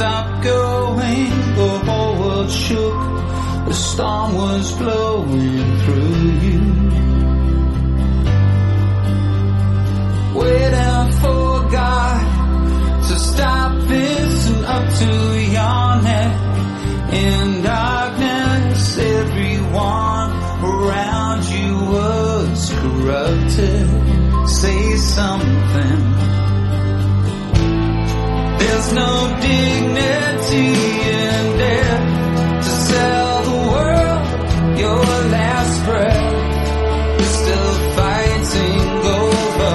stopped going, the whole world shook. The storm was blowing through you. Waiting for God to stop this and up to your neck. In darkness, everyone around you was corrupted. Say something. There's no dignity in death to sell the world your last breath. We're still fighting over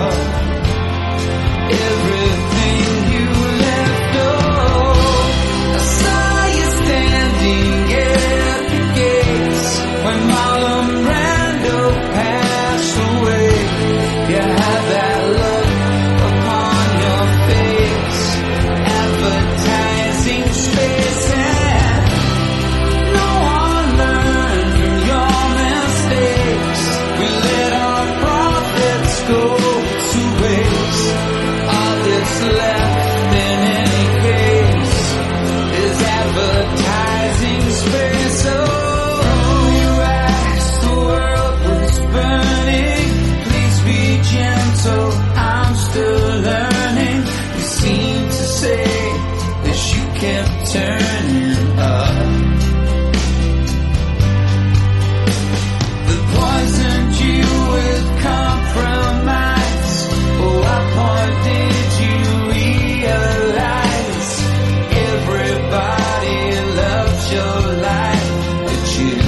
everything you left. Oh, I saw you standing at the gates when Marlon Brando passed away. You had that look upon your face, advertising space, and no one learned from your mistakes. We let our profits go to waste. All that's left in any case is advertising space. Oh, your eyes, the world was burning. Please be gentle, I'm still learning. You seem to say that you kept turning up. They poisoned you with compromise. Oh, what point did you realize? Everybody loved your life but you.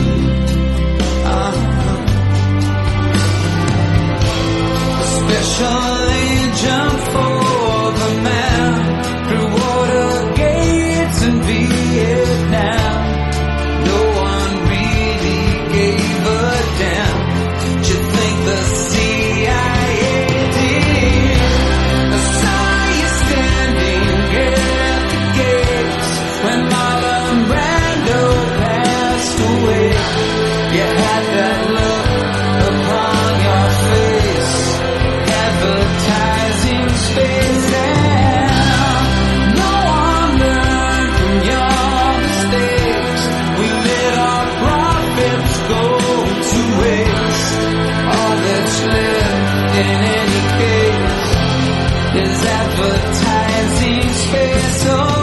A special agent for the man through water gates in Vietnam. No one really gave a damn. Did you think the CIA did? I saw you standing at the gates when Marlon Brando passed away. You had that look upon your face, advertising space, and no one learned from your mistakes. We let our profits go to waste. All that's left in any case is advertising space. Oh.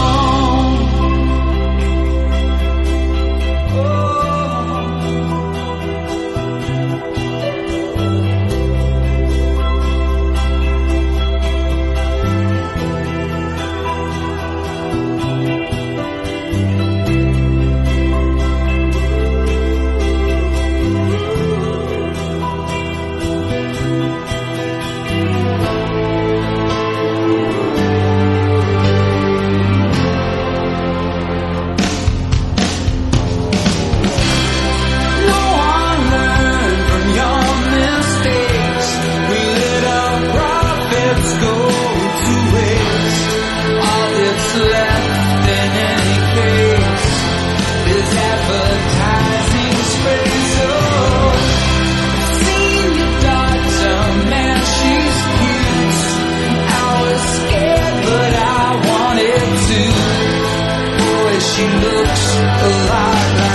No one learned from your mistakes. We let our profits go to waste. All that's left in any case is advertising space. Oh, seen your daughter, man, she's cute. I was scared, but I wanted to. Boy, she looks a lot like